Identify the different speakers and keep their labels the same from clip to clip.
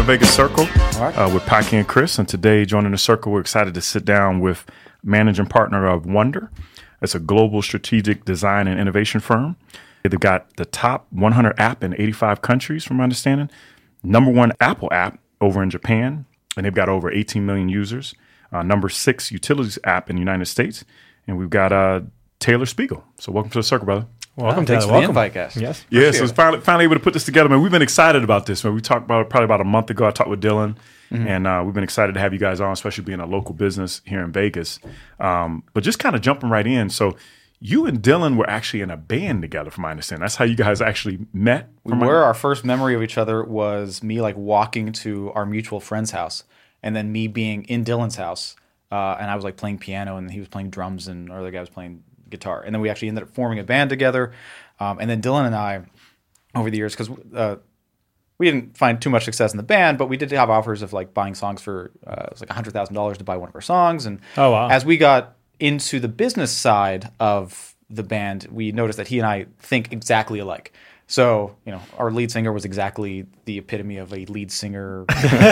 Speaker 1: Vegas Circle
Speaker 2: All right.
Speaker 1: with Packy and Chris. And today, joining the circle, we're excited to sit down with managing partner of Wonder. It's a global strategic design and innovation firm. They've got the top 100 app in 85 countries, from my understanding. Number one Apple app over in Japan, and they've got over 18 million users. Number 6 utilities app in the United States. And we've got Taylor Spiegel. So welcome to the circle, brother.
Speaker 2: Welcome, Taylor.
Speaker 3: Thanks for the invite, guys.
Speaker 2: Yes.
Speaker 1: Yeah, so it's finally able to put this together, man. We've been excited about this, man. We talked about it probably about a month ago. I talked with Dylan, and we've been excited to have you guys on, especially being a local business here in Vegas. But just kind of jumping right in. So you and Dylan were actually in a band together, from my understanding. That's how you guys actually met?
Speaker 3: Our first memory of each other was me like walking to our mutual friend's house, and then me being in Dylan's house, and I was like playing piano, and he was playing drums, and our other guy was playing guitar. And then we actually ended up forming a band together. And then Dylan and I, over the years, because we didn't find too much success in the band, but we did have offers of like buying songs for it was like $100,000 to buy one of our songs. And as we got into the business side of the band, we noticed that he and I think exactly alike. So, you know, our lead singer was exactly the epitome of a lead singer.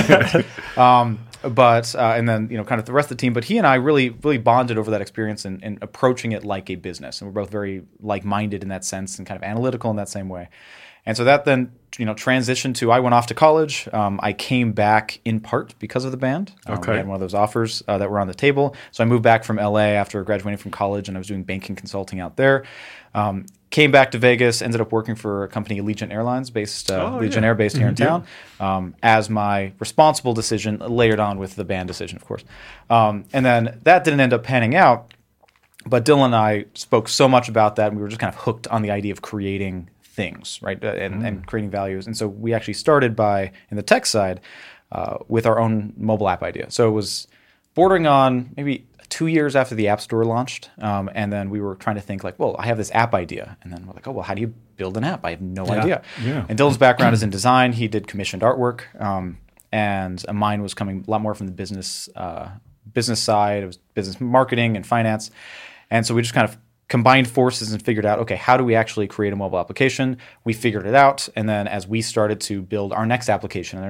Speaker 3: And then, you know, kind of the rest of the team. But he and I really bonded over that experience and approaching it like a business. And we're both very like-minded in that sense and kind of analytical in that same way. And so that then, you know, transitioned to, I went off to college. I came back in part because of the band.
Speaker 1: Okay.
Speaker 3: We had one of those offers that were on the table. So I moved back from LA after graduating from college, and I was doing banking consulting out there. Came back to Vegas, ended up working for a company, Allegiant Airlines, Allegiant Air, based here in town, as my responsible decision, layered on with the band decision, of course. And then that didn't end up panning out, but Dylan and I spoke so much about that, and we were just kind of hooked on the idea of creating things, right, and creating values. And so we actually started by, in the tech side, with our own mobile app idea. So it was bordering on maybe 2 years after the App Store launched, and then we were trying to think like, well, I have this app idea, and then we're like, oh, well, how do you build an app? I have no idea.
Speaker 1: Yeah.
Speaker 3: And Dylan's background is in design. He did commissioned artwork, and mine was coming a lot more from the business side. It was business marketing and finance, and so we just kind of combined forces and figured out, okay, how do we actually create a mobile application? We figured it out, and then as we started to build our next application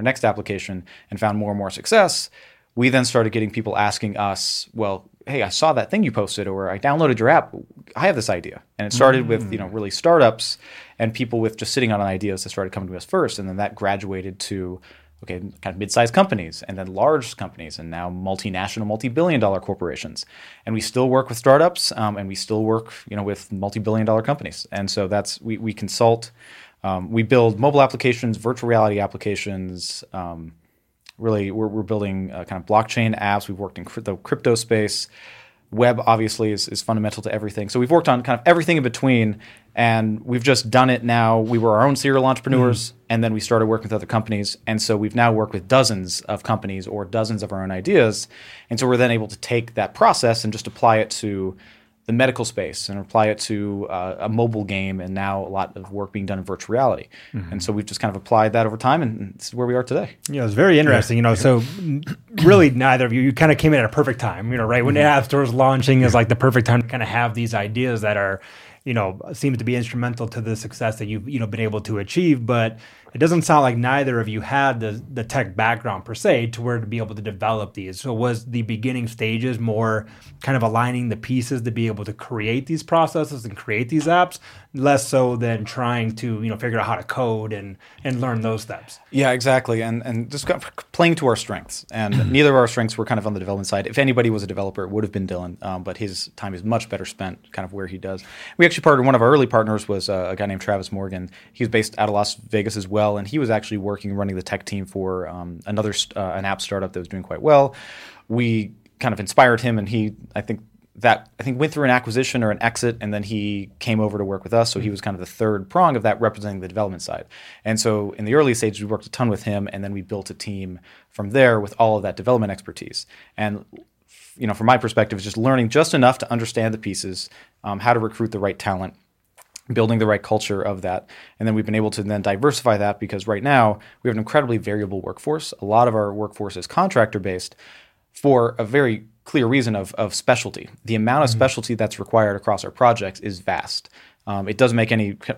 Speaker 3: and found more and more success, we then started getting people asking us, well, hey, I saw that thing you posted, or I downloaded your app. I have this idea. And it started with, you know, really startups and people with just sitting on ideas that started coming to us first. And then that graduated to, okay, kind of mid-sized companies, and then large companies, and now multinational, multi-billion-dollar corporations. And we still work with startups, and we still work, you know, with multi-billion-dollar companies. And so that's, we consult, we build mobile applications, virtual reality applications. Really, we're building kind of blockchain apps. We've worked in the crypto space. Web, obviously, is fundamental to everything. So we've worked on kind of everything in between, and we've just done it now. We were our own serial entrepreneurs, and then we started working with other companies. And so we've now worked with dozens of companies or dozens of our own ideas. And so we're then able to take that process and just apply it to the medical space and apply it to a mobile game, and now a lot of work being done in virtual reality. And so we've just kind of applied that over time, and this is where we are today.
Speaker 2: Yeah, it's very interesting. You know, so really neither of you kind of came in at a perfect time, you know, right? When the App Store is launching is like the perfect time to kind of have these ideas that are, you know, seems to be instrumental to the success that you've, you know, been able to achieve. But it doesn't sound like neither of you had the tech background per se to where to be able to develop these. So was the beginning stages more kind of aligning the pieces to be able to create these processes and create these apps, less so than trying to, you know, figure out how to code and learn those steps?
Speaker 3: Yeah, exactly. And just kind of playing to our strengths. And neither of our strengths were kind of on the development side. If anybody was a developer, it would have been Dylan, but his time is much better spent kind of where he does. We actually partnered, one of our early partners was a guy named Travis Morgan. He was based out of Las Vegas as well, and he was actually running the tech team for an app startup that was doing quite well. We kind of inspired him, and he, I think, went through an acquisition or an exit, and then he came over to work with us. So he was kind of the third prong of that, representing the development side. And so in the early stages, we worked a ton with him, and then we built a team from there with all of that development expertise. And, you know, from my perspective, it's just learning just enough to understand the pieces, how to recruit the right talent, building the right culture of that. And then we've been able to then diversify that, because right now we have an incredibly variable workforce. A lot of our workforce is contractor-based for a very clear reason of specialty. The amount of specialty that's required across our projects is vast. It doesn't make any really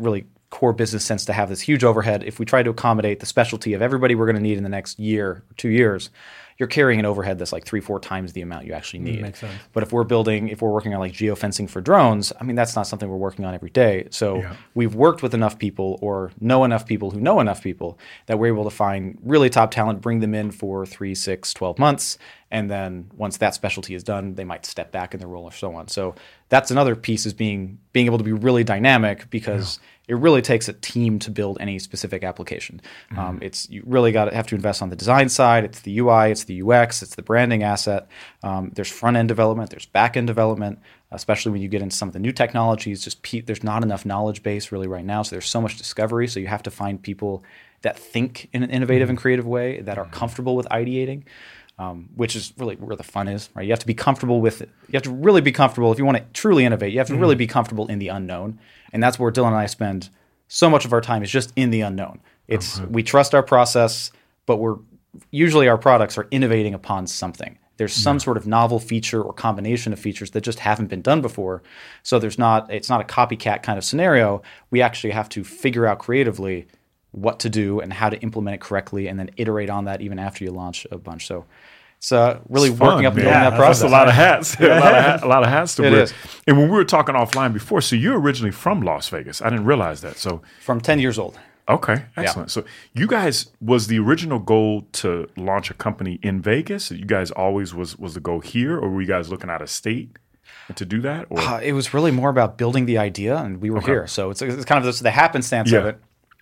Speaker 3: core business sense to have this huge overhead. If we try to accommodate the specialty of everybody we're going to need in the next year or 2 years, you're carrying an overhead that's like 3-4 times the amount you actually need.
Speaker 2: Makes sense.
Speaker 3: But if we're working on like geofencing for drones, I mean, that's not something we're working on every day. So we've worked with enough people or know enough people who know enough people that we're able to find really top talent, bring them in for 3, 6, 12 months. And then once that specialty is done, they might step back in their role or so on. So that's another piece, is being able to be really dynamic, because it really takes a team to build any specific application. You really have to invest on the design side. It's the UI, it's the UX, it's the branding asset. There's front end development, there's back end development, especially when you get into some of the new technologies. There's not enough knowledge base really right now, so there's so much discovery. So you have to find people that think in an innovative and creative way, that are comfortable with ideating. Which is really where the fun is, right? You have to be comfortable with it. You have to really be comfortable if you want to truly innovate. You have to really be comfortable in the unknown, and that's where Dylan and I spend so much of our time, is just in the unknown. We trust our process, but usually our products are innovating upon something. There's some sort of novel feature or combination of features that just haven't been done before. So it's not a copycat kind of scenario. We actually have to figure out creatively what to do and how to implement it correctly, and then iterate on that even after you launch a bunch. So it's really working up and doing that process.
Speaker 1: That's a lot of hats. a lot of hats to wear.
Speaker 3: Is.
Speaker 1: And when we were talking offline before, so you're originally from Las Vegas. I didn't realize that. So
Speaker 3: from 10 years old.
Speaker 1: Okay, excellent. So you guys, was the original goal to launch a company in Vegas? You guys always was the goal here, or were you guys looking out of state to do that? Or?
Speaker 3: It was really more about building the idea, and we were here. So it's kind of the happenstance of it.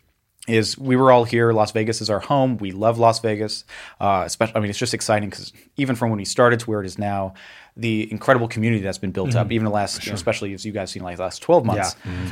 Speaker 3: Is we were all here. Las Vegas is our home. We love Las Vegas. Especially, it's just exciting because even from when we started to where it is now, the incredible community that's been built up, even the last, especially as you guys seen, like the last 12 months,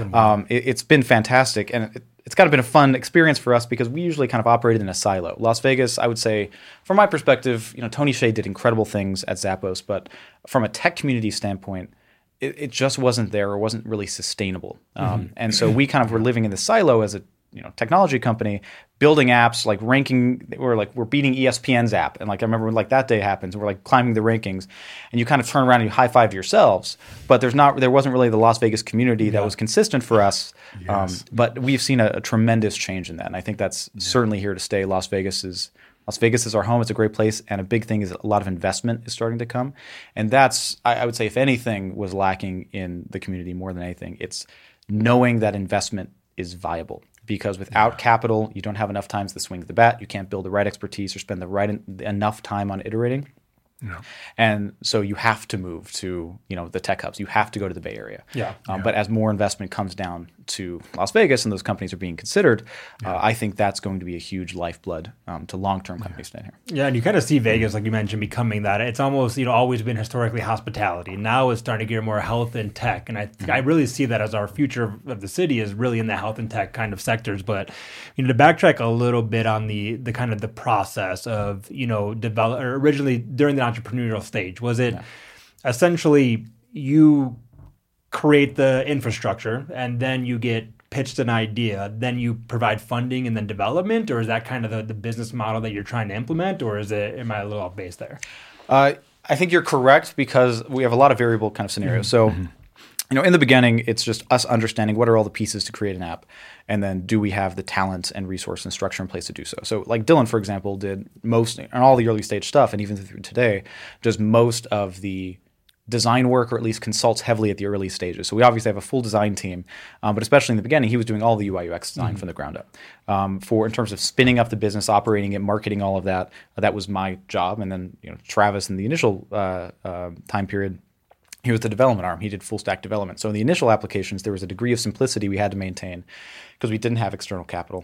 Speaker 3: it's been fantastic, and it's kind of been a fun experience for us because we usually kind of operated in a silo. Las Vegas, I would say, from my perspective, Tony Hsieh did incredible things at Zappos, but from a tech community standpoint, it just wasn't there, or wasn't really sustainable. And so we kind of were living in the silo as a technology company, building apps, like ranking. We're beating ESPN's app, and I remember when that day happens, and we're climbing the rankings, and you kind of turn around and you high five yourselves. But there wasn't really the Las Vegas community that was consistent for us. Yes. But we've seen a tremendous change in that, and I think that's certainly here to stay. Las Vegas is our home. It's a great place, and a big thing is a lot of investment is starting to come, and that's, I would say, if anything was lacking in the community more than anything, it's knowing that investment is viable. Because without capital, you don't have enough times to swing the bat. You can't build the right expertise or spend enough time on iterating. No. And so you have to move to the tech hubs. You have to go to the Bay Area. But as more investment comes down to Las Vegas and those companies are being considered, I think that's going to be a huge lifeblood to long-term companies staying here. Yeah,
Speaker 2: and you kind of see Vegas, like you mentioned, becoming that. It's almost always been historically hospitality. Now it's starting to get more health and tech, and I really see that as our future of the city is really in the health and tech kind of sectors. But to backtrack a little bit on the kind of the process of originally during the entrepreneurial stage, was it essentially you create the infrastructure and then you get pitched an idea, then you provide funding and then development, or is that kind of the business model that you're trying to implement, or am I a little off base there?
Speaker 3: I think you're correct, because we have a lot of variable kind of scenarios. So in the beginning, it's just us understanding what are all the pieces to create an app, and then do we have the talent and resource and structure in place to do so. So like Dylan, for example, did most, and all the early stage stuff, and even through today, does most of the design work, or at least consults heavily at the early stages. So we obviously have a full design team, but especially in the beginning, he was doing all the UI UX design from the ground up. In terms of spinning up the business, operating it, marketing, all of that, that was my job. And then Travis, in the initial time period, he was the development arm. He did full stack development. So in the initial applications, there was a degree of simplicity we had to maintain because we didn't have external capital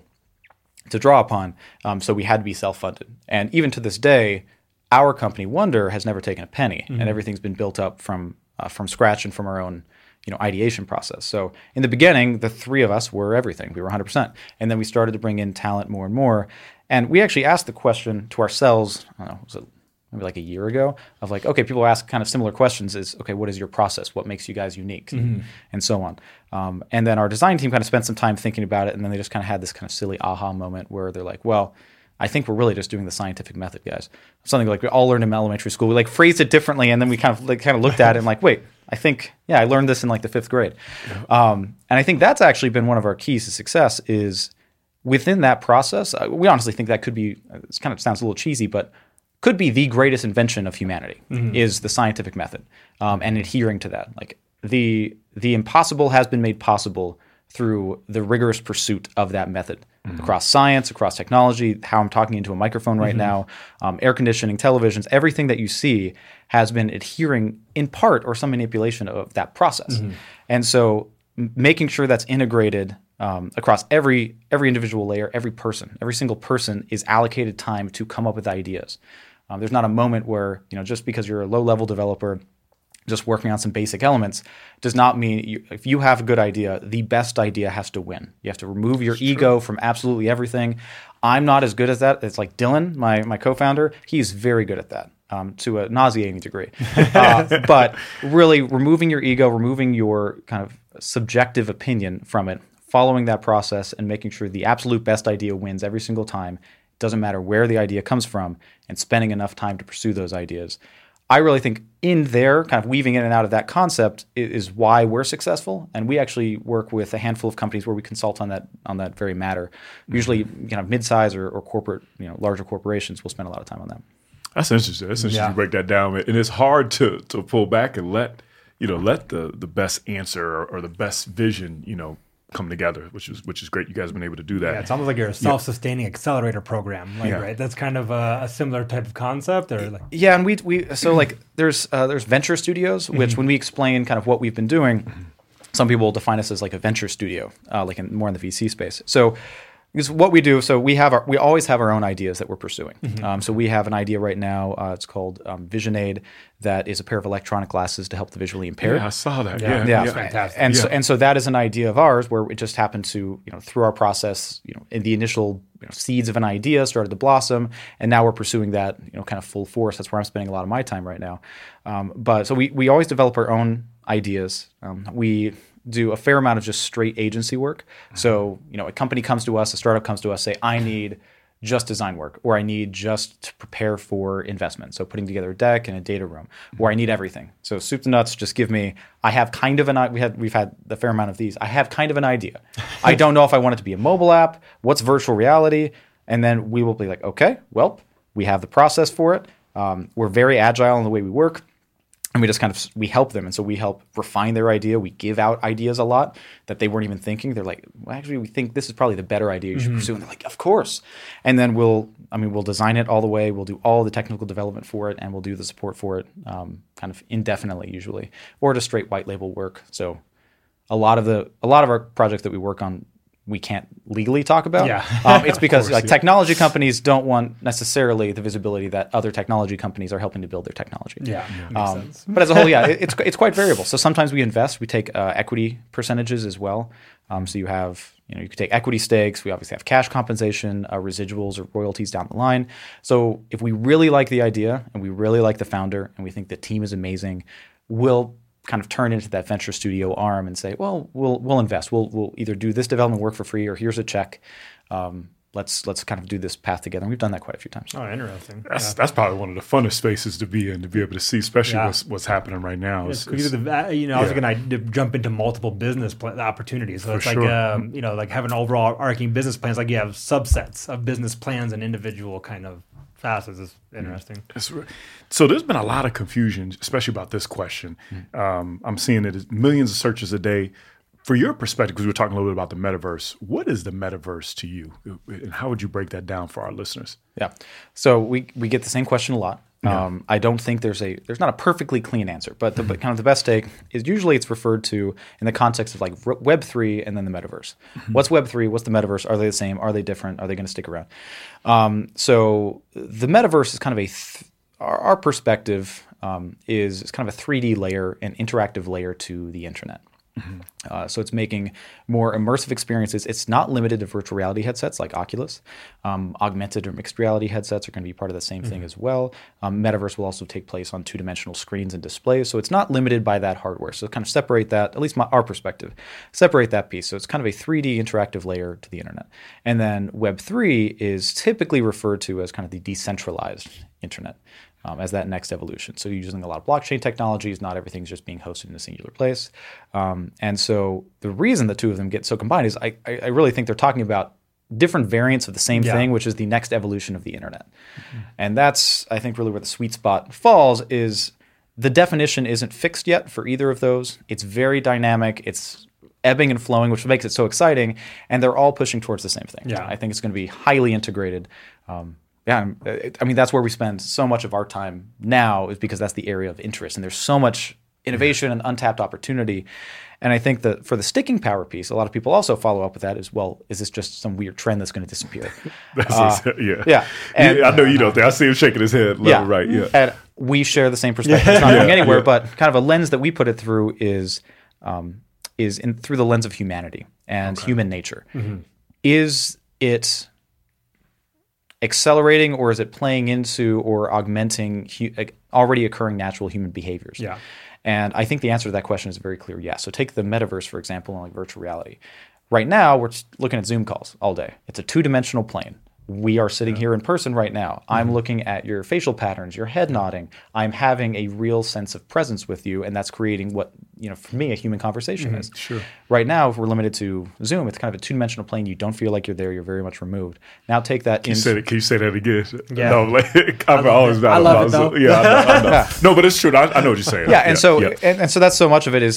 Speaker 3: to draw upon. So we had to be self-funded. And even to this day, our company, Wonder, has never taken a penny, and everything's been built up from scratch and from our own ideation process. So in the beginning, the three of us were everything. We were 100%. And then we started to bring in talent more and more. And we actually asked the question to ourselves, I don't know, was it maybe like a year ago, of okay, people ask kind of similar questions is, okay, what is your process? What makes you guys unique? And so on. And then our design team kind of spent some time thinking about it, and then they just kind of had this kind of silly aha moment where they're like, well, I think we're really just doing the scientific method, guys. Something like we all learned in elementary school. We phrased it differently, and then we kind of looked at it and wait, I think, I learned this in like the 5th grade. And I think that's actually been one of our keys to success is within that process. We honestly think that could be, it kind of sounds a little cheesy, but could be the greatest invention of humanity is the scientific method and adhering to that. Like the impossible has been made possible through the rigorous pursuit of that method across science, across technology, how I'm talking into a microphone right now, air conditioning, televisions, everything that you see has been adhering in part or some manipulation of that process. And so making sure that's integrated across every individual layer, every single person is allocated time to come up with ideas. There's not a moment where, just because you're a low-level developer just working on some basic elements does not mean if you have a good idea, the best idea has to win. You have to remove your ego from absolutely everything. I'm not as good as that. It's like Dylan, my co-founder, he's very good at that to a nauseating degree. But really removing your ego, removing your kind of subjective opinion from it, following that process and making sure the absolute best idea wins every single time. It doesn't matter where the idea comes from and spending enough time to pursue those ideas. I really think in there, kind of weaving in and out of that concept is why we're successful. And we actually work with a handful of companies where we consult on that very matter. Usually kind of mid-size or corporate, larger corporations will spend a lot of time on that.
Speaker 1: That's interesting. You break that down. And it's hard to pull back and let the best answer or the best vision, come together, which is great. You guys have been able to do that.
Speaker 2: Yeah, it's almost like you're a self-sustaining accelerator program, right? That's kind of a similar type of concept, or like.
Speaker 3: Yeah, and we so like there's venture studios, which when we explain kind of what we've been doing, some people define us as like a venture studio, like more in the VC space. So. Because what we do, so we always have our own ideas that we're pursuing. So we have an idea right now. It's called VisionAid, that is a pair of electronic glasses to help the visually impaired.
Speaker 1: Yeah, I saw that.
Speaker 3: Yeah.
Speaker 2: It's fantastic.
Speaker 3: And so that is an idea of ours where it just happened to, through our process, in the initial seeds of an idea started to blossom, and now we're pursuing that, kind of full force. That's where I'm spending a lot of my time right now. But so we always develop our own ideas. We do a fair amount of just straight agency work. So, a company comes to us, a startup comes to us, say, I need just design work, or I need just to prepare for investment. So putting together a deck and a data room, or I need everything. So soup to nuts, just give me, I have kind of we've had a fair amount of these. I have kind of an idea. I don't know if I want it to be a mobile app, what's virtual reality? And then we will be like, okay, well, we have the process for it. We're very agile in the way we work. And we just we help them. And so we help refine their idea. We give out ideas a lot that they weren't even thinking. They're like, well, actually, we think this is probably the better idea you should pursue. And they're like, of course. And then we'll design it all the way. We'll do all the technical development for it, and we'll do the support for it kind of indefinitely usually, or just straight white label work. So a lot of our projects that we work on, we can't legally talk about. Yeah. It's because technology companies don't want necessarily the visibility that other technology companies are helping to build their technology.
Speaker 2: Yeah, makes sense.
Speaker 3: But as a whole, it's quite variable. So sometimes we invest. We take equity percentages as well. So you have, you could take equity stakes. We obviously have cash compensation, residuals or royalties down the line. So if we really like the idea and we really like the founder and we think the team is amazing, we'll kind of turn into that venture studio arm and say, well, we'll invest. We'll either do this development work for free, or here's a check. Let's kind of do this path together. And we've done that quite a few times.
Speaker 2: Oh, interesting.
Speaker 1: That's probably one of the funnest spaces to be in, to be able to see, especially what's happening right now.
Speaker 2: I was going to jump into multiple business opportunities. So it's like, like having overall arcing business plans. Like you have subsets of business plans and individual kind of facets. Is interesting.
Speaker 1: So there's been a lot of confusion, especially about this question. I'm seeing it as millions of searches a day. For your perspective, because we were talking a little bit about the metaverse, what is the metaverse to you? And how would you break that down for our listeners?
Speaker 3: Yeah. So we get the same question a lot. I don't think there's not a perfectly clean answer, but kind of the best take is usually it's referred to in the context of like Web3 and then the metaverse. What's Web3? What's the metaverse? Are they the same? Are they different? Are they going to stick around? So the metaverse is kind of our perspective is kind of a 3D layer, an interactive layer to the internet. So it's making more immersive experiences. It's not limited to virtual reality headsets like Oculus. Augmented or mixed reality headsets are going to be part of the same thing as well. Metaverse will also take place on two-dimensional screens and displays. So it's not limited by that hardware. So kind of separate that, at least our perspective, separate that piece. So it's kind of a 3D interactive layer to the internet. And then Web3 is typically referred to as kind of the decentralized internet. as that next evolution. So you're using a lot of blockchain technologies. Not everything's just being hosted in a singular place. And so the reason the two of them get so combined is I really think they're talking about different variants of the same thing, which is the next evolution of the internet. And that's, I think, really where the sweet spot falls is the definition isn't fixed yet for either of those. It's very dynamic. It's ebbing and flowing, which makes it so exciting. And they're all pushing towards the same thing.
Speaker 2: Yeah.
Speaker 3: I think it's going to be highly integrated. I mean, that's where we spend so much of our time now is because that's the area of interest. And there's so much innovation and untapped opportunity. And I think that for the sticking power piece, a lot of people also follow up with that as well. Is this just some weird trend that's going to disappear?
Speaker 1: Yeah.
Speaker 3: And,
Speaker 1: I know you don't think. I see him shaking his head. Right. Yeah.
Speaker 3: And we share the same perspective. It's not going anywhere, but kind of a lens that we put it through is through the lens of humanity and human nature. Is it accelerating, or is it playing into or augmenting already occurring natural human behaviors?
Speaker 2: Yeah.
Speaker 3: And I think the answer to that question is a very clear yes. So take the metaverse, for example, and like virtual reality. Right now, we're looking at Zoom calls all day. It's a two-dimensional plane. We are sitting here in person right now. I'm looking at your facial patterns, your head nodding. I'm having a real sense of presence with you, and that's creating what, for me, a human conversation is.
Speaker 1: Sure.
Speaker 3: Right now, if we're limited to Zoom, it's kind of a two-dimensional plane. You don't feel like you're there. You're very much removed. Now take that
Speaker 1: Can you say that again?
Speaker 2: Yeah.
Speaker 1: No, I'm always about
Speaker 2: I love it, though.
Speaker 1: Yeah, I know. No, but it's true. I know what you're saying.
Speaker 3: Yeah, and so that's so much of it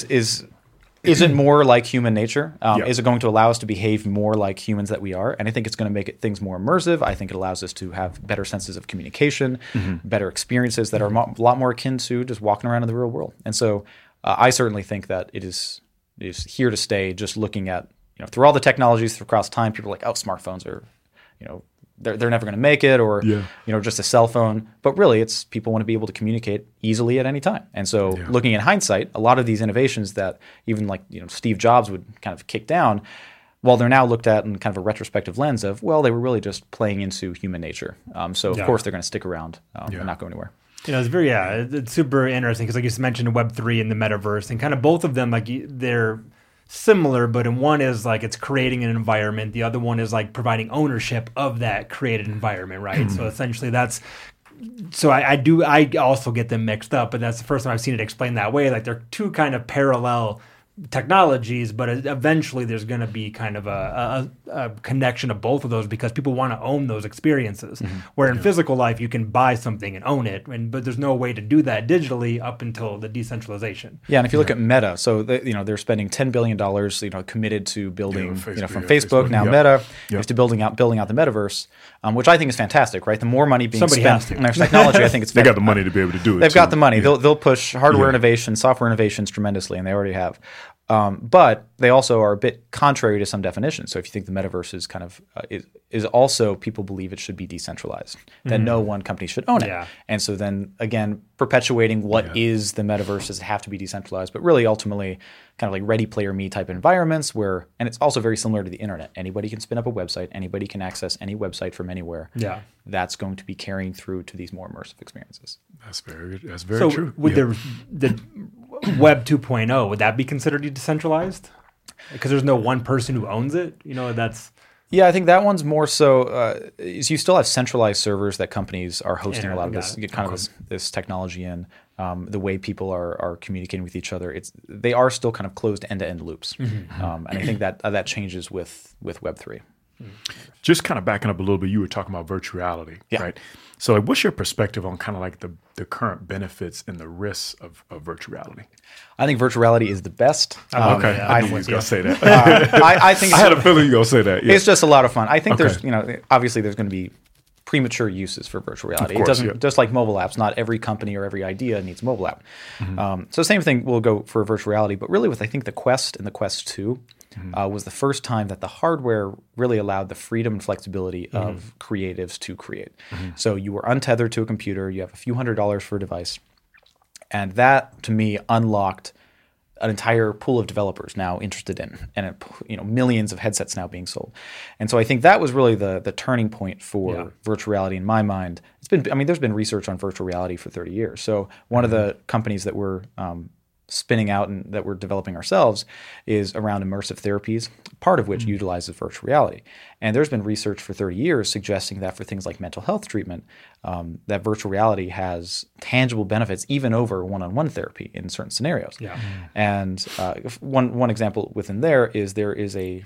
Speaker 3: is it more like human nature? Is it going to allow us to behave more like humans that we are? And I think it's going to make things more immersive. I think it allows us to have better senses of communication, better experiences that are a lot more akin to just walking around in the real world. And so I certainly think that it is here to stay. Just looking at through all the technologies across time, people are like, oh, smartphones are they're never going to make it, or just a cell phone. But really, it's people want to be able to communicate easily at any time. And so, looking in hindsight, a lot of these innovations that even Steve Jobs would kind of kick down, well, they're now looked at in kind of a retrospective lens of, well, they were really just playing into human nature. So of course they're going to stick around and not go anywhere.
Speaker 2: It's super interesting because, like you mentioned, Web3 and the metaverse, and kind of both of them, like they're similar, but in one is like it's creating an environment. The other one is like providing ownership of that created environment, right? So essentially I also get them mixed up, but that's the first time I've seen it explained that way. Like they're two kind of parallel technologies, but eventually there's going to be kind of a connection of both of those because people want to own those experiences. Where in physical life you can buy something and own it, but there's no way to do that digitally up until the decentralization.
Speaker 3: Yeah, and if you look at Meta, so they're spending $10 billion, committed to building, from Facebook now Meta, to building out the metaverse, which I think is fantastic, right? The more money being spent on their technology, I think it's
Speaker 1: they got the money to be able to do it.
Speaker 3: They've got the money. They'll push hardware innovation, software innovations tremendously, and they already have. But they also are a bit contrary to some definitions. So if you think the metaverse is kind of is also, people believe it should be decentralized, that no one company should own it.
Speaker 2: Yeah.
Speaker 3: And so then again, perpetuating what is the metaverse, does it have to be decentralized? But really ultimately kind of like Ready Player Me type environments where, and it's also very similar to the internet. Anybody can spin up a website. Anybody can access any website from anywhere.
Speaker 2: Yeah.
Speaker 3: That's going to be carrying through to these more immersive experiences.
Speaker 1: That's very true.
Speaker 2: Would the Web 2.0, would that be considered decentralized? Because there's no one person who owns it. That's...
Speaker 3: Yeah, I think that one's more so. Is you still have centralized servers that companies are hosting a lot of this technology in. The way people are communicating with each other, they are still kind of closed end-to-end loops, and I think that changes with Web3.
Speaker 1: Just kind of backing up a little bit, you were talking about virtual reality, right? So what's your perspective on kind of like the current benefits and the risks of virtual reality?
Speaker 3: I think virtual reality is the best.
Speaker 1: Okay, I knew you was going to say that.
Speaker 3: I think
Speaker 1: I had a feeling you were going to say that. Yeah.
Speaker 3: It's just a lot of fun. I think there's, obviously there's going to be premature uses for virtual reality.
Speaker 1: Of course,
Speaker 3: it doesn't, just like mobile apps, not every company or every idea needs a mobile app. So same thing will go for virtual reality, but really with, I think, the Quest and the Quest 2 was the first time that the hardware really allowed the freedom and flexibility of creatives to create. So you were untethered to a computer, you have a few $100s for a device, and that to me unlocked an entire pool of developers now interested in, and millions of headsets now being sold. And so I think that was really the turning point for virtual reality in my mind. There's been research on virtual reality for 30 years. So one of the companies that we're spinning out and that we're developing ourselves is around immersive therapies, part of which utilizes virtual reality. And there's been research for 30 years suggesting that for things like mental health treatment, that virtual reality has tangible benefits even over one-on-one therapy in certain scenarios.
Speaker 2: Yeah.
Speaker 3: And one example within there is a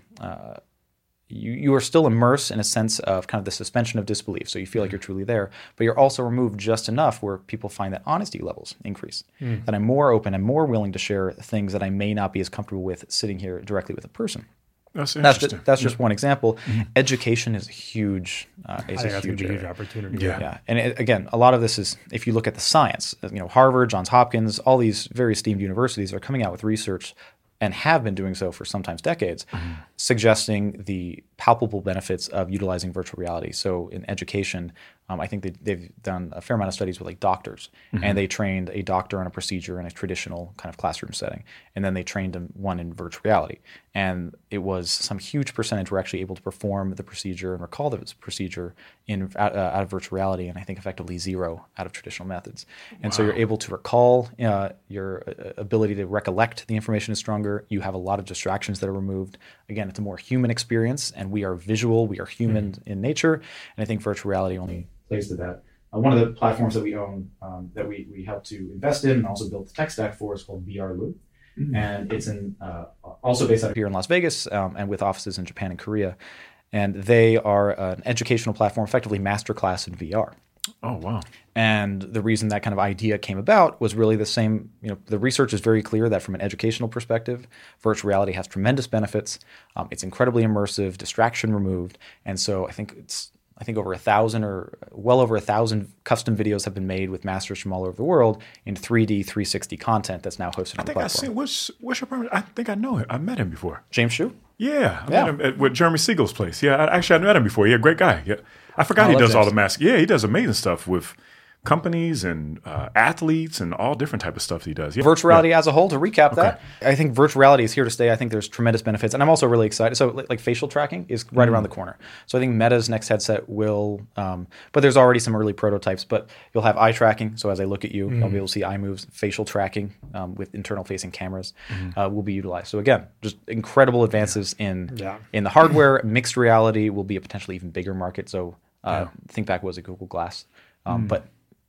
Speaker 3: you are still immersed in a sense of kind of the suspension of disbelief. So you feel like you're truly there, but you're also removed just enough where people find that honesty levels increase, that I'm more open and more willing to share things that I may not be as comfortable with sitting here directly with a person.
Speaker 1: That's interesting.
Speaker 3: That's just one example. Education is a huge,
Speaker 2: I think that's going to be a huge opportunity.
Speaker 3: Yeah. And again, a lot of this is, if you look at the science, Harvard, Johns Hopkins, all these very esteemed universities are coming out with research and have been doing so for sometimes decades, suggesting the palpable benefits of utilizing virtual reality. So in education, I think they've done a fair amount of studies with like doctors, and they trained a doctor on a procedure in a traditional kind of classroom setting, and then they trained one in virtual reality. And it was some huge percentage were actually able to perform the procedure and recall the procedure out of virtual reality, and I think effectively zero out of traditional methods. And so you're able to recall, your ability to recollect the information is stronger. You have a lot of distractions that are removed. Again, it's a more human experience, and we are visual, we are human in nature, and I think virtual reality only plays to that. One of the platforms that we own, that we help to invest in and also build the tech stack for, is called VR Loop. And it's also based out of here in Las Vegas, and with offices in Japan and Korea. And they are an educational platform, effectively masterclass in VR.
Speaker 1: Oh, wow.
Speaker 3: And the reason that kind of idea came about was really the same. The research is very clear that from an educational perspective, virtual reality has tremendous benefits. It's incredibly immersive, distraction removed. And so I think over 1,000 or well over 1,000 custom videos have been made with masters from all over the world in 3D 360 content that's now hosted on the platform.
Speaker 1: I think I've seen, what's your partner? I think I know him. I met him before.
Speaker 3: James Shu?
Speaker 1: Yeah, I met him with Jeremy Siegel's place. Yeah, I met him before. Yeah, great guy. Yeah, I forgot he does all the masks. Yeah, he does amazing stuff with companies and athletes and all different type of stuff he does. Yeah.
Speaker 3: Virtual reality as a whole, to recap that, I think virtual reality is here to stay. I think there's tremendous benefits. And I'm also really excited. So like facial tracking is right around the corner. So I think Meta's next headset will, but there's already some early prototypes, but you'll have eye tracking. So as I look at you, I'll be able to see eye moves. Facial tracking with internal facing cameras will be utilized. So again, just incredible advances in the hardware. Mixed reality will be a potentially even bigger market. So ThinkPack was a Google Glass. But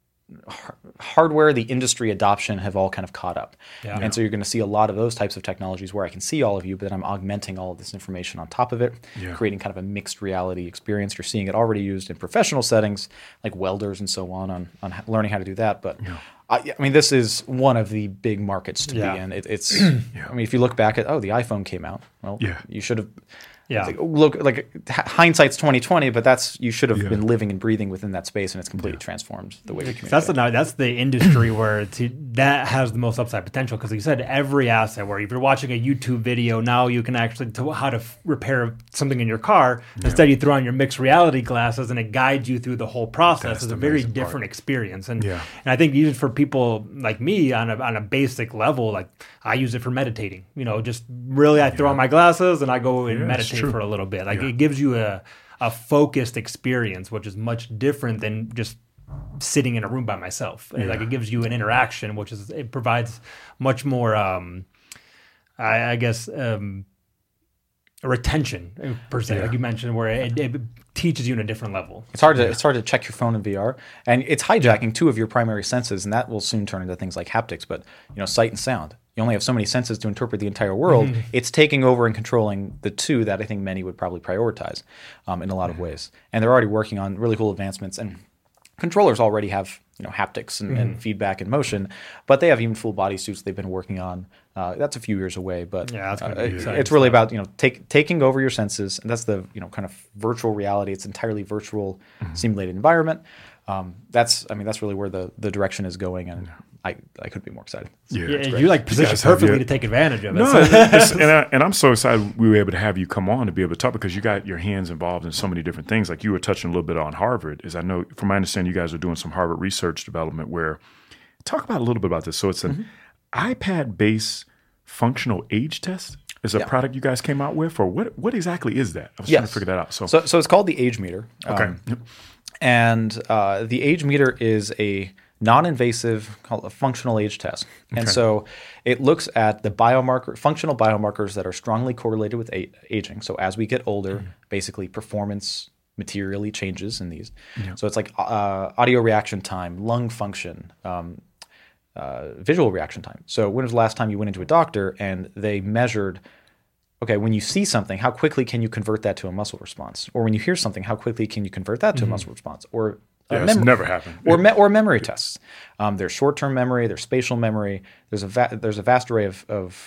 Speaker 3: hardware, the industry adoption have all kind of caught up. And so you're going to see a lot of those types of technologies where I can see all of you, but then I'm augmenting all of this information on top of it, creating kind of a mixed reality experience. You're seeing it already used in professional settings like welders and so on learning how to do that. But I mean, this is one of the big markets to be in. It's I mean, if you look back at, the iPhone came out. Well, you should have... Look, like hindsight's 20/20, but you should have been living and breathing within that space, and it's completely transformed the way we communicate.
Speaker 2: That's the industry where that has the most upside potential, because like you said, every asset, where if you're watching a YouTube video, now you can actually how to repair something in your car. Instead, you throw on your mixed reality glasses, and it guides you through the whole process. It's a very different experience, and I think even for people like me on a basic level, like I use it for meditating. Just really, I throw on my glasses and I go and meditate for a little bit. Like it gives you a focused experience, which is much different than just sitting in a room by myself. Like it gives you an interaction, it provides much more, I guess, a retention per se, like you mentioned, where it teaches you in a different level.
Speaker 3: It's hard to check your phone in VR, and it's hijacking two of your primary senses, and that will soon turn into things like haptics. But sight and sound. You only have so many senses to interpret the entire world. It's taking over and controlling the two that I think many would probably prioritize in a lot of ways. And they're already working on really cool advancements. And controllers already have haptics and feedback and motion, but they have even full body suits they've been working on. That's a few years away, but it's really about taking over your senses, and that's the kind of virtual reality. It's entirely virtual, simulated environment. That's really where the direction is going, and I couldn't be more excited.
Speaker 2: You positioned perfectly to take advantage of it.
Speaker 1: No, and I'm so excited we were able to have you come on to be able to talk, because you got your hands involved in so many different things. Like you were touching a little bit on Harvard, as I know from my understanding, you guys are doing some Harvard research development. Where talk about a little bit about this. So it's an iPad-based functional age test. Is a product you guys came out with, or what exactly is that? I was trying to figure that out. So
Speaker 3: it's called the Age Meter.
Speaker 1: Okay.
Speaker 3: And the Age Meter is a non-invasive, called a functional age test. And so it looks at the functional biomarkers that are strongly correlated with aging. So as we get older, basically performance materially changes in these. So it's like audio reaction time, lung function, visual reaction time. So when was the last time you went into a doctor and they measured, okay, when you see something, how quickly can you convert that to a muscle response? Or when you hear something, how quickly can you convert that to a muscle response? Or
Speaker 1: it's never happened.
Speaker 3: Or memory tests. There's short-term memory. There's spatial memory. There's a vast array of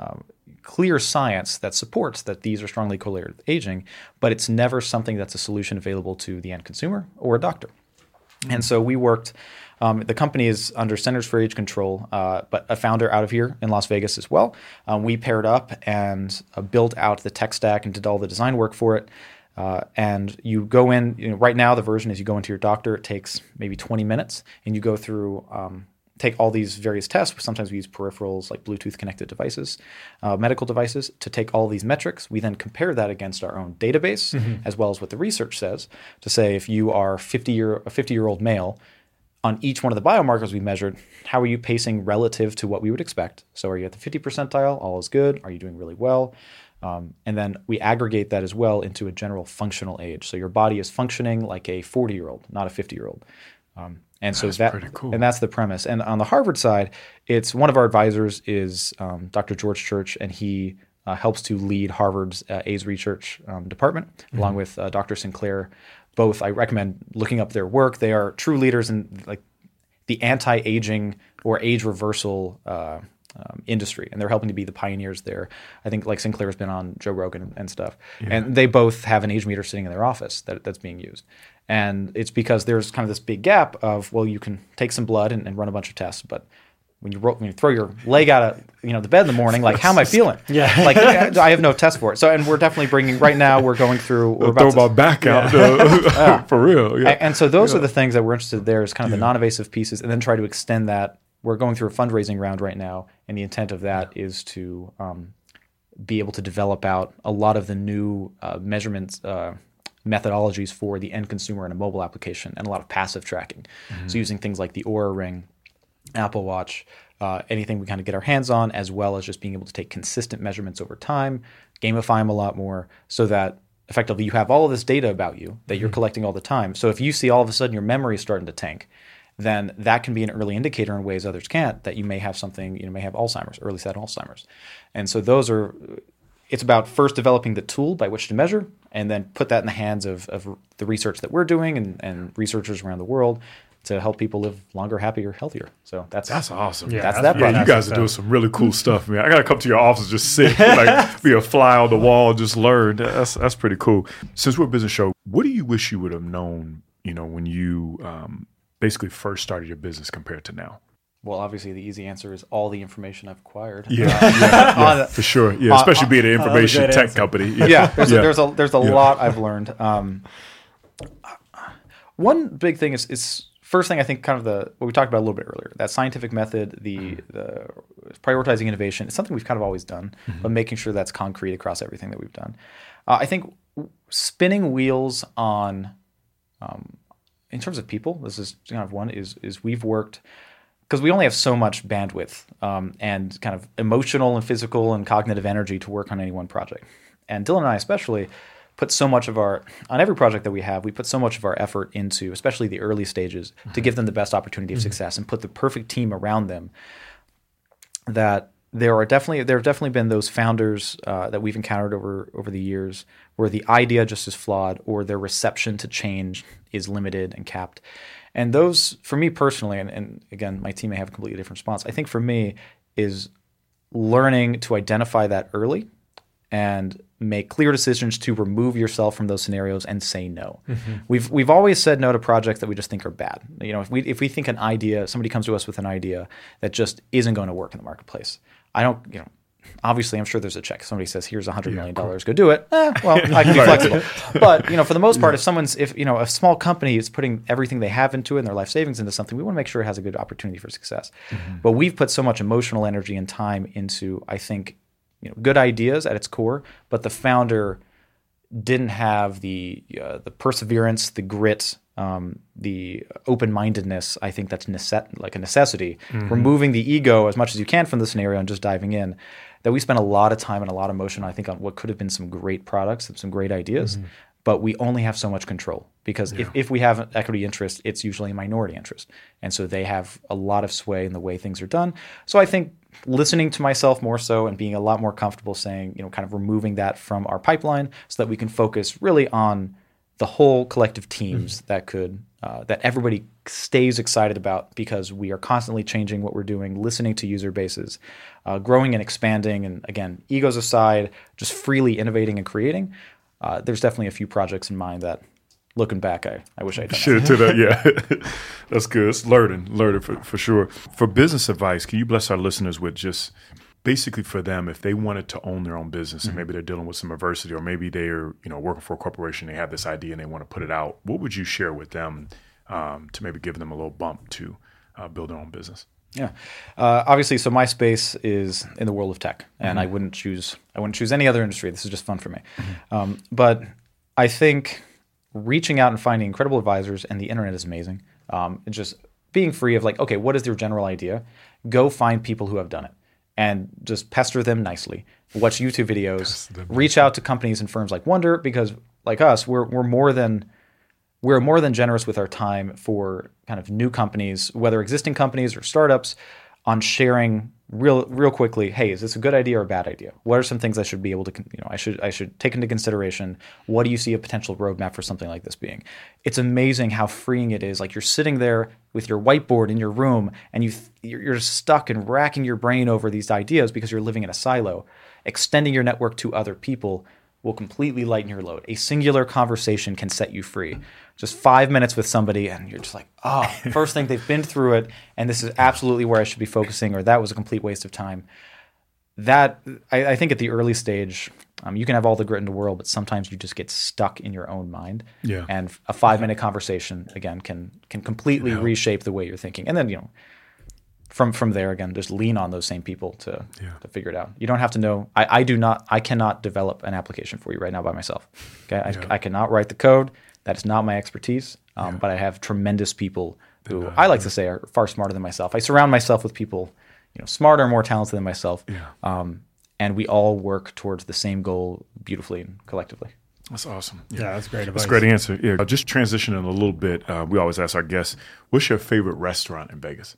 Speaker 3: clear science that supports that these are strongly correlated with aging, but it's never something that's a solution available to the end consumer or a doctor. And so we worked. The company is under Centers for Age Control, but a founder out of here in Las Vegas as well. We paired up and built out the tech stack and did all the design work for it. And you go in, right now the version is you go into your doctor, it takes maybe 20 minutes, and you go through, take all these various tests. Sometimes we use peripherals like Bluetooth connected devices, medical devices, to take all these metrics. We then compare that against our own database, as well as what the research says, to say if you are a 50-year-old male, on each one of the biomarkers we measured, how are you pacing relative to what we would expect? So are you at the 50 percentile? All is good. Are you doing really well? And then we aggregate that as well into a general functional age. So your body is functioning like a 40-year-old, not a 50-year-old. And so that's pretty cool. And that's the premise. And on the Harvard side, it's one of our advisors is Dr. George Church, and he helps to lead Harvard's AIDS research department, along with Dr. Sinclair. Both, I recommend looking up their work. They are true leaders in like the anti-aging or age reversal industry, and they're helping to be the pioneers there. I think like Sinclair's been on Joe Rogan and stuff, and they both have an age meter sitting in their office that's being used. And it's because there's kind of this big gap of, well, you can take some blood and run a bunch of tests, but when you throw your leg out of the bed in the morning, like, how am I feeling? Like I have no test for it. So, and we're definitely bringing right now. We're going through. We're
Speaker 1: about throw my back out for real.
Speaker 3: And so those are the things that we're interested in there is kind of the non-invasive pieces, and then try to extend that. We're going through a fundraising round right now, and the intent of that is to be able to develop out a lot of the new measurements methodologies for the end consumer in a mobile application, and a lot of passive tracking. So using things like the Oura Ring, Apple Watch, anything we kind of get our hands on, as well as just being able to take consistent measurements over time, gamify them a lot more, so that effectively you have all of this data about you that you're collecting all the time. So if you see all of a sudden your memory is starting to tank, then that can be an early indicator in ways others can't, that you may have something, may have Alzheimer's, early set Alzheimer's. And so it's about first developing the tool by which to measure, and then put that in the hands of the research that we're doing and researchers around the world to help people live longer, happier, healthier. So that's
Speaker 1: awesome.
Speaker 3: Yeah, that's that.
Speaker 1: Yeah, you guys are doing some really cool stuff, man. I got to come to your office, just sit, like be a fly on the wall, just learn. That's pretty cool. Since we're a business show, what do you wish you would have known, when you basically first started your business compared to now?
Speaker 3: Well, obviously, the easy answer is all the information I've acquired.
Speaker 1: Yeah, for sure. Yeah, especially being an information tech company.
Speaker 3: There's a lot I've learned. One big thing is first thing, I think, kind of what we talked about a little bit earlier, that scientific method, the prioritizing innovation. It's something we've kind of always done, but making sure that's concrete across everything that we've done. I think spinning wheels on, in terms of people, this is kind of one, is we've worked, because we only have so much bandwidth and kind of emotional and physical and cognitive energy to work on any one project. And Dylan and I especially put so much of on every project that we have, we put so much of our effort into, especially the early stages, to give them the best opportunity of success and put the perfect team around them, that there have definitely been those founders that we've encountered over the years where the idea just is flawed, or their reception to change is limited and capped. And those, for me personally, and again, my team may have a completely different response, I think for me is learning to identify that early and make clear decisions to remove yourself from those scenarios and say no. We've always said no to projects that we just think are bad. If we think an idea, somebody comes to us with an idea that just isn't going to work in the marketplace, obviously I'm sure there's a check. Somebody says, here's $100 million, go do it. Well, I can be flexible. But, for the most part, if a small company is putting everything they have into it and their life savings into something, we want to make sure it has a good opportunity for success. But we've put so much emotional energy and time into, I think, good ideas at its core, but the founder didn't have the perseverance, the grit, the open-mindedness, I think that's like a necessity. Removing the ego as much as you can from the scenario and just diving in. That we spent a lot of time and a lot of motion, I think, on what could have been some great products and some great ideas. But we only have so much control because if we have an equity interest, it's usually a minority interest. And so they have a lot of sway in the way things are done. So I think listening to myself more so and being a lot more comfortable saying, kind of removing that from our pipeline so that we can focus really on the whole collective teams that could, that everybody stays excited about because we are constantly changing what we're doing, listening to user bases, growing and expanding. And again, egos aside, just freely innovating and creating. There's definitely a few projects in mind that, looking back, I wish I'd done.
Speaker 1: Should to that, yeah. That's good. It's learning for sure. For business advice, can you bless our listeners with just basically for them, if they wanted to own their own business and maybe they're dealing with some adversity or maybe they're working for a corporation, they have this idea and they want to put it out, what would you share with them to maybe give them a little bump to build their own business?
Speaker 3: Yeah, obviously. So my space is in the world of tech, and I wouldn't choose any other industry. This is just fun for me. But I think reaching out and finding incredible advisors, and the internet is amazing. And just being free of like, okay, what is their general idea? Go find people who have done it, and just pester them nicely. Watch YouTube videos. Reach out to companies and firms like Wonder, because like us, we're more than generous with our time for kind of new companies, whether existing companies or startups, on sharing real quickly, hey, is this a good idea or a bad idea? What are some things I should be able to, I should take into consideration? What do you see a potential roadmap for something like this being? It's amazing how freeing it is. Like you're sitting there with your whiteboard in your room and you're stuck and racking your brain over these ideas because you're living in a silo. Extending your network to other people will completely lighten your load. A singular conversation can set you free. Just 5 minutes with somebody and you're just like, first thing, they've been through it and this is absolutely where I should be focusing, or that was a complete waste of time. That, I think at the early stage, you can have all the grit in the world, but sometimes you just get stuck in your own mind. Yeah. And a 5-minute conversation, again, can completely reshape the way you're thinking. And then, from there, again, just lean on those same people to figure it out. You don't have to know. I cannot develop an application for you right now by myself. Okay, I cannot write the code. That is not my expertise. But I have tremendous people who I like to say are far smarter than myself. I surround myself with people, smarter and more talented than myself. And we all work towards the same goal beautifully and collectively.
Speaker 1: That's awesome.
Speaker 2: Yeah, that's great advice.
Speaker 1: That's a great answer. Yeah, just transitioning a little bit. We always ask our guests, what's your favorite restaurant in Vegas?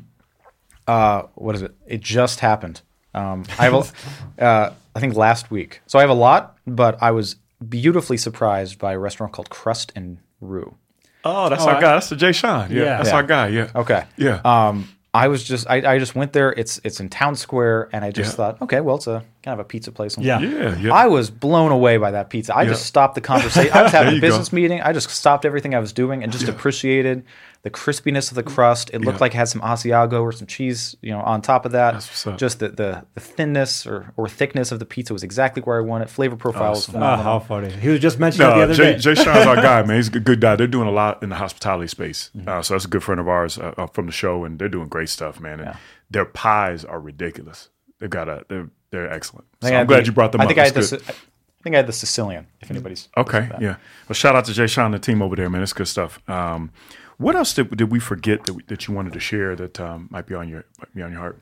Speaker 3: What is it? It just happened. I think last week. So I have a lot, but I was beautifully surprised by a restaurant called Crust and Roux.
Speaker 1: Oh, that's our guy. That's the Jay Sean. Yeah, that's our guy. Yeah.
Speaker 3: Okay.
Speaker 1: Yeah.
Speaker 3: I just went there. It's in Town Square, and I just thought, okay, well, it's a kind of a pizza place.
Speaker 1: Yeah.
Speaker 3: I was blown away by that pizza. I just stopped the conversation. I was having a business meeting. I just stopped everything I was doing and just appreciated the crispiness of the crust. It looked like it had some Asiago or some cheese, on top of that.
Speaker 1: That's what's up.
Speaker 3: Just the thinness or thickness of the pizza was exactly where I wanted. Flavor profile was phenomenal.
Speaker 2: How funny. He was just mentioning it the other day.
Speaker 1: Jay Sean's our guy, man. He's a good guy. They're doing a lot in the hospitality space. So that's a good friend of ours from the show, and they're doing great stuff, man. And their pies are ridiculous. They're excellent. So I'm glad you brought them up.
Speaker 3: I think I had the Sicilian, if anybody's
Speaker 1: okay. Yeah. Well, shout out to Jay Sean and the team over there, man. It's good stuff. What else did we forget that you wanted to share that might be on your heart?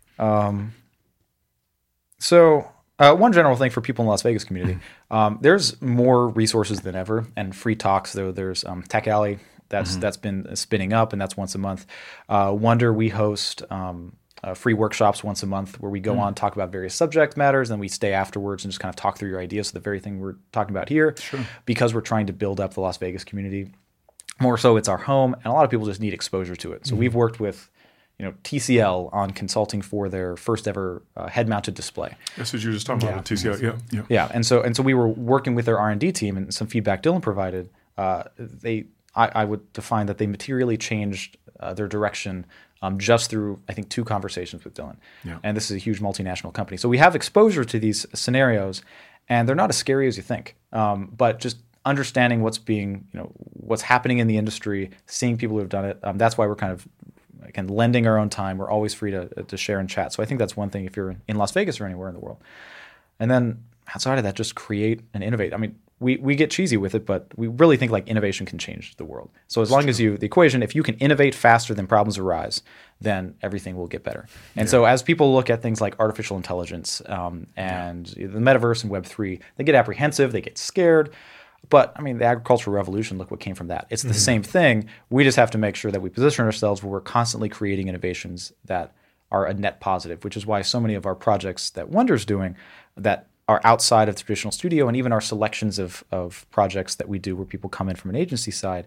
Speaker 3: So one general thing for people in the Las Vegas community, there's more resources than ever and free talks. There's Tech Alley that's been spinning up, and that's once a month. Wonder, we host free workshops once a month where we go on, talk about various subject matters, and then we stay afterwards and just kind of talk through your ideas. So the very thing we're talking about here, because we're trying to build up the Las Vegas community. More so, it's our home, and a lot of people just need exposure to it. So we've worked with, TCL on consulting for their first ever head-mounted display.
Speaker 1: That's what you were just talking about, TCL.
Speaker 3: Yeah. And so we were working with their R&D team, and some feedback Dylan provided. I would define that they materially changed their direction just through, I think, 2 conversations with Dylan. Yeah. And this is a huge multinational company, so we have exposure to these scenarios, and they're not as scary as you think. But just understanding what's happening in the industry, seeing people who have done it. That's why we're kind of lending our own time. We're always free to share and chat. So I think that's one thing if you're in Las Vegas or anywhere in the world. And then outside of that, just create and innovate. I mean, we get cheesy with it, but we really think like innovation can change the world. So as long as the equation, if you can innovate faster than problems arise, then everything will get better. And so as people look at things like artificial intelligence and the metaverse and Web3, they get apprehensive, they get scared. But I mean, the agricultural revolution, look what came from that. It's the same thing. We just have to make sure that we position ourselves where we're constantly creating innovations that are a net positive, which is why so many of our projects that Wonder's doing that are outside of the traditional studio, and even our selections of projects that we do where people come in from an agency side,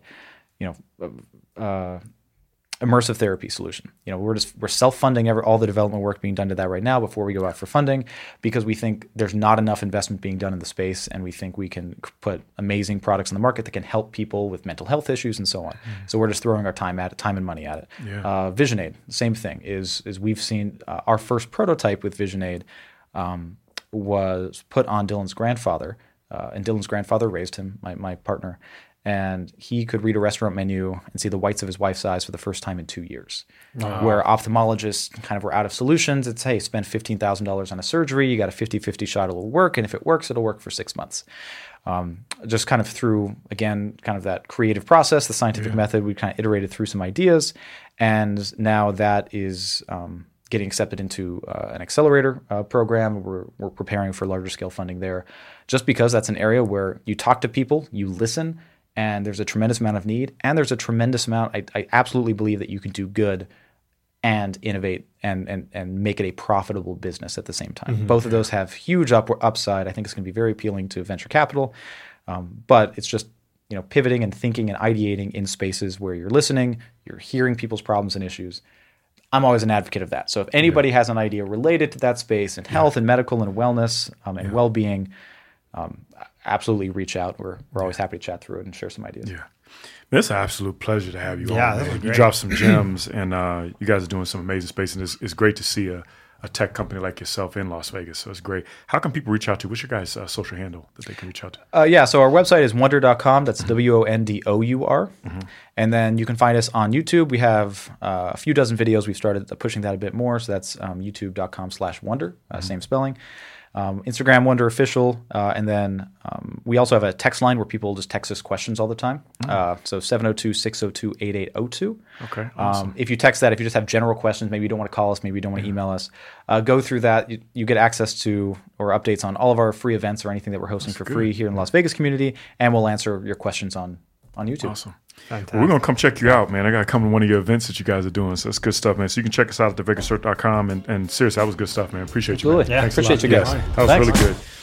Speaker 3: immersive therapy solution. We're self-funding all the development work being done to that right now before we go out for funding, because we think there's not enough investment being done in the space, and we think we can put amazing products in the market that can help people with mental health issues and so on. So we're just throwing our time and money at it. VisionAid, same thing. Is we've seen our first prototype with VisionAid was put on Dylan's grandfather, and Dylan's grandfather raised him, my partner. And he could read a restaurant menu and see the whites of his wife's eyes for the first time in 2 years. Where ophthalmologists kind of were out of solutions. It's, hey, spend $15,000 on a surgery. You got a 50-50 shot it'll work. And if it works, it'll work for 6 months. Just kind of through, again, kind of that creative process, the scientific method, we kind of iterated through some ideas. And now that is getting accepted into an accelerator program. We're preparing for larger scale funding there, just because that's an area where you talk to people, you listen, and there's a tremendous amount of need, and there's a tremendous amount. I absolutely believe that you can do good and innovate and make it a profitable business at the same time. Both of those have huge upside. I think it's going to be very appealing to venture capital, but it's just pivoting and thinking and ideating in spaces where you're listening, you're hearing people's problems and issues. I'm always an advocate of that. So if anybody has an idea related to that space and health and medical and wellness and well-being, absolutely reach out. We're always happy to chat through it and share some ideas.
Speaker 1: Yeah. It's an absolute pleasure to have you on.
Speaker 2: Man.
Speaker 1: You dropped some gems, and you guys are doing some amazing space, and it's great to see a tech company like yourself in Las Vegas. So it's great. How can people reach out to you? What's your guys' social handle that they can reach out to?
Speaker 3: So our website is wonder.com. That's WONDOUR. And then you can find us on YouTube. We have a few dozen videos. We've started pushing that a bit more. So that's youtube.com/wonder, same spelling. Instagram, Wonder Official, and then we also have a text line where people just text us questions all the time. So 702-602-8802.
Speaker 1: Okay, awesome.
Speaker 3: If you text that, if you just have general questions, maybe you don't want to call us, maybe you don't want to email us, go through that. You get access to or updates on all of our free events or anything that we're hosting for free here in the Las Vegas community, and we'll answer your questions on YouTube.
Speaker 1: Awesome. Well, we're going to come check you out, man. I got to come to one of your events that you guys are doing. So that's good stuff, man. So you can check us out at thevegascert.com. And seriously, that was good stuff, man. Appreciate you, man.
Speaker 3: Absolutely. Yeah, appreciate you guys.
Speaker 1: That was really good.